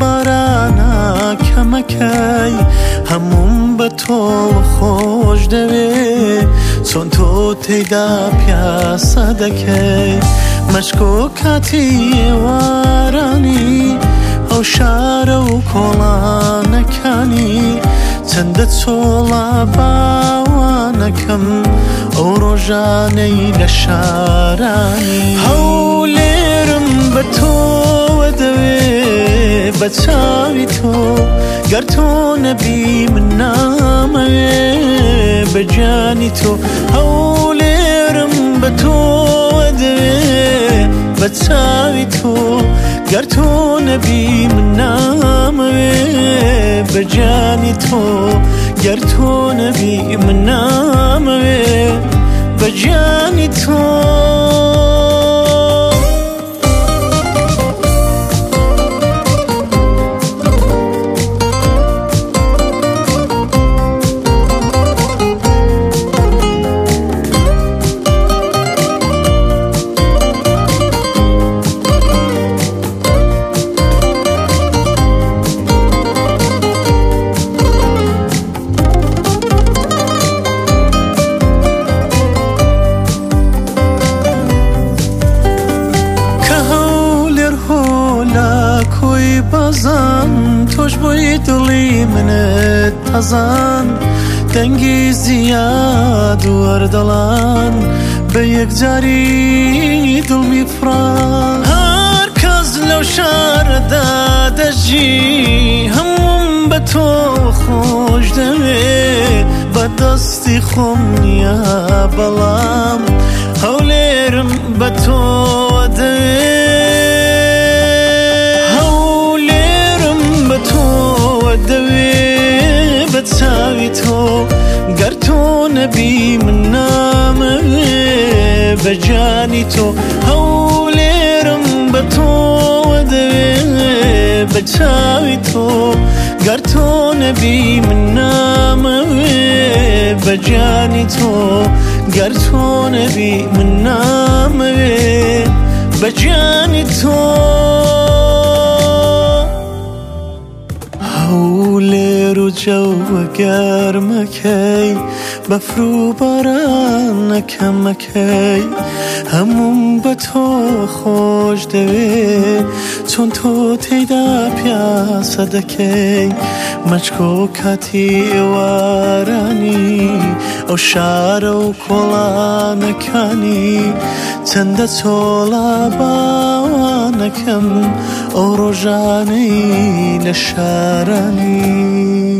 بارانە کەمەکەی هەموم بە تۆ خۆش دەوێ چۆن تۆ تێیدا پیاسە دەکەی مەشکۆ کاتی ئێوارانی ئەو شارە و کۆڵانەکانی چەندە چۆڵە باوانەکەم ئەو ڕۆژانەی لە شارانی هەولێرم بە تۆوە دەوێ بە چاوی تۆ گەر تۆ نەبی من نامەوێ بە جانی تۆ هەولێرم بە تۆوە دەوێ بە چاوی تۆ گەر تۆ نەبی من نامەوێ بە جانی تۆ گەر تۆ نەبی من نامەوێ بە جانی تۆ بازان تۆش بۆی دڵی منت تەزان دەنگی زیاد وەردەڵان بە یەکجاری دڵمی فڕان هەر کەس لەو شارەدا دەژی هەموم بە تۆ خۆش دەوێ بە دەستی خۆم نییە بەڵام هەولێرم بە تۆ دەوێ بە چاوی تۆ گەر تۆ نەبی من نامەوێ بە جانی تۆ هەولێرم بە تۆوە دەوێ بە چاوی تۆ گەر تۆ نەبی من نامەوێ بە جانی تۆ گەر تۆ نەبی من نامەوێ بە جانی تۆ هەولێر و جەوە گەرمەکەی بەفر و بارانەکەمەکەی هەموم بە تۆ خۆش دەوێ چۆن تۆ تێیدا پیاسە دەکەی مەچکۆ کاتی ئێوارانی ئەو شارە و کۆڵانەکانی چەندە چۆڵە باوانەکەم ئەو ڕۆژانەی لە شارانی